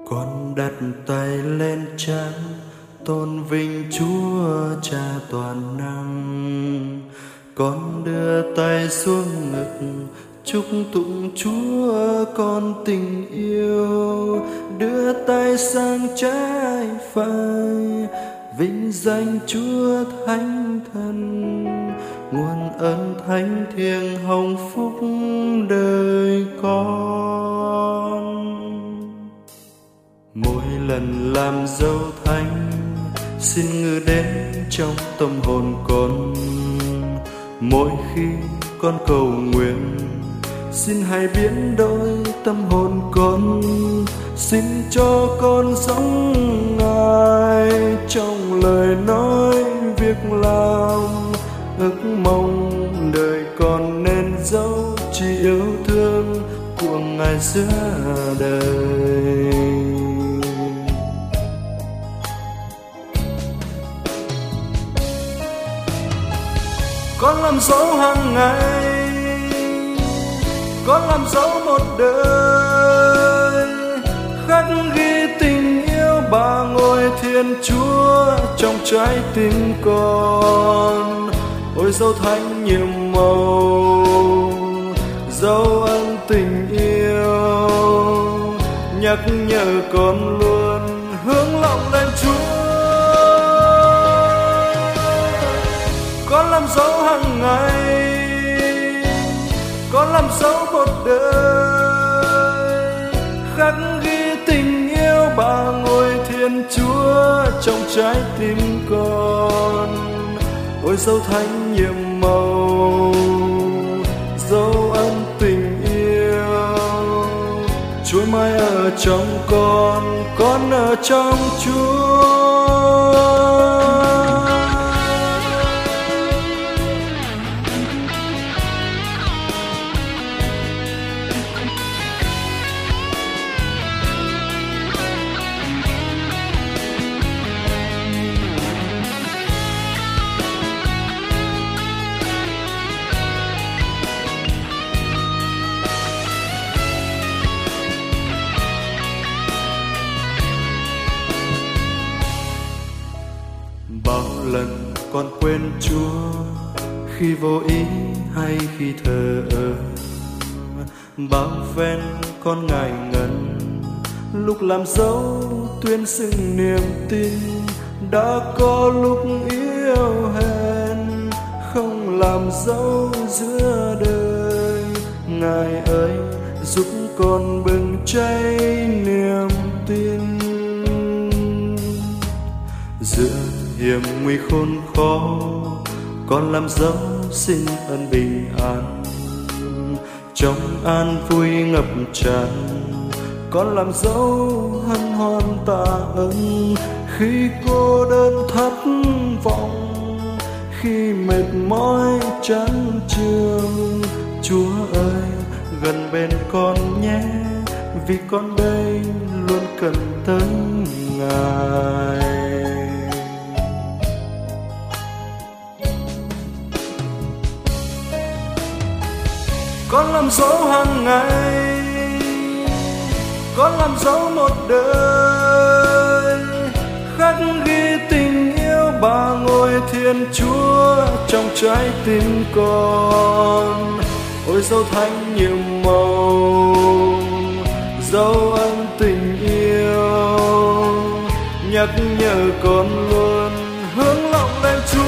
Con đặt tay lên trán tôn vinh Chúa Cha toàn năng. Con đưa tay xuống ngực chúc tụng Chúa con tình yêu. Đưa tay sang trái phải vinh danh Chúa Thánh Thần, nguồn ơn thánh thiêng hồng phúc đời con. Mỗi lần làm dấu thánh xin ngự đến trong tâm hồn con. Mỗi khi con cầu nguyện xin hãy biến đổi tâm hồn con. Xin cho con giống Ngài trong lời nói việc làm. Ước mong đời con nên dấu chỉ yêu thương của Ngài giữa đời. Con làm dấu hàng ngày, con làm dấu một đời, khắc ghi tình yêu ba ngôi Thiên Chúa trong trái tim con. Ôi dấu thánh nhiệm màu, dấu ân tình yêu, nhắc nhở con luôn hướng lòng lên Chúa. Con làm dấu hàng ngày, con làm dấu một đời, khắc ghi tình yêu ba ngôi Thiên Chúa trong trái tim con. Ôi dấu thánh nhiệm màu, dấu ân tình yêu, Chúa mãi ở trong con ở trong Chúa. Bao lần con quên Chúa khi vô ý hay khi thờ ơ. Bao phen con ngại ngần lúc làm dấu tuyên xưng niềm tin. Đã có lúc yếu hèn không làm dấu giữa đời. Ngài ơi giúp con bừng cháy niềm tin. Giữa hiểm nguy khốn khó con làm dấu xin ơn bình an. Trong an vui ngập tràn con làm dấu hân hoan tạ ơn. Khi cô đơn thất vọng, khi mệt mỏi chán chường, Chúa ơi gần bên con nhé, vì con đây luôn cần tới Ngài. Con làm dấu hàng ngày, con làm dấu một đời, khắc ghi tình yêu ba ngôi Thiên Chúa trong trái tim con. Ôi dấu thánh nhiệm màu, dấu ân tình yêu, nhắc nhở con luôn hướng lòng lên Chúa.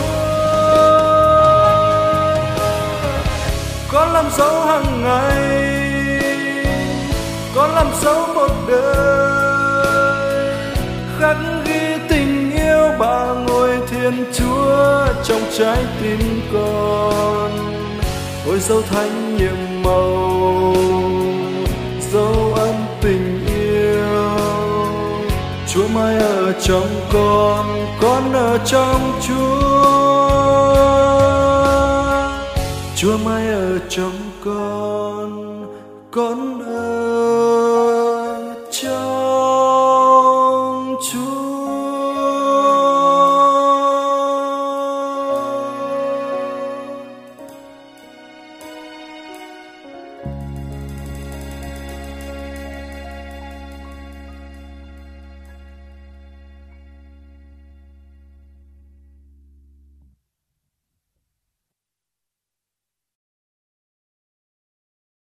Con làm dấu hàng ngày, con làm dấu một đời, khắc ghi tình yêu ba ngôi Thiên Chúa trong trái tim con. Ôi dấu thánh nhiệm màu, dấu ân tình yêu, Chúa mãi ở trong con ở trong Chúa. Chúa mãi ở trong con ở trong